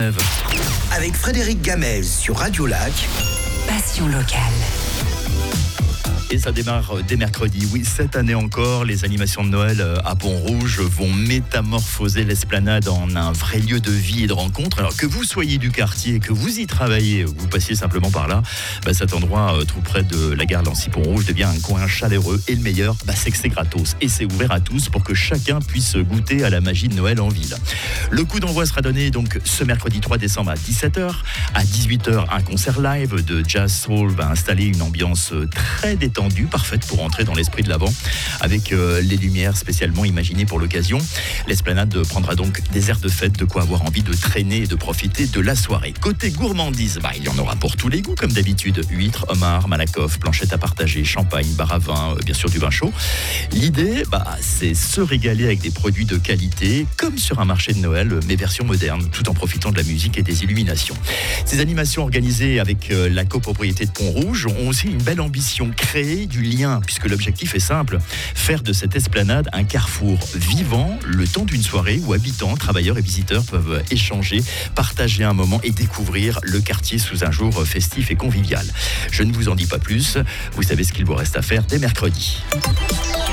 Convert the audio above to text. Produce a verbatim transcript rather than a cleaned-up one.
Avec Frédéric Gamez sur Radio Lac. Passion locale. Et ça démarre dès mercredi. Oui, cette année encore, les animations de Noël à Pont-Rouge vont métamorphoser l'esplanade en un vrai lieu de vie et de rencontre. Alors que vous soyez du quartier, que vous y travaillez, vous passiez simplement par là, bah cet endroit euh, tout près de la gare Lancy-Pont-Rouge devient un coin chaleureux. Et le meilleur, bah c'est que c'est gratos. Et c'est ouvert à tous pour que chacun puisse goûter à la magie de Noël en ville. Le coup d'envoi sera donné donc ce mercredi trois décembre à dix-sept heures. À dix-huit heures, un concert live de Jazz Soul va installer une ambiance très détendue, parfaite pour entrer dans l'esprit de l'Avent, avec euh, les lumières spécialement imaginées pour l'occasion. L'esplanade prendra donc des airs de fête, de quoi avoir envie de traîner et de profiter de la soirée. Côté gourmandise, bah, il y en aura pour tous les goûts comme d'habitude. Huîtres, homards, malakoff, planchettes à partager, champagne, bar à vin, euh, bien sûr du vin chaud. L'idée, bah, c'est se régaler avec des produits de qualité, comme sur un marché de Noël, mais version moderne, tout en profitant de la musique et des illuminations. Ces animations organisées avec euh, la copropriété de Pont-Rouge ont aussi une belle ambition, créer du lien, puisque l'objectif est simple, faire de cette esplanade un carrefour vivant le temps d'une soirée où habitants, travailleurs et visiteurs peuvent échanger, partager un moment et découvrir le quartier sous un jour festif et convivial. Je ne vous en dis pas plus, vous savez ce qu'il vous reste à faire dès mercredi.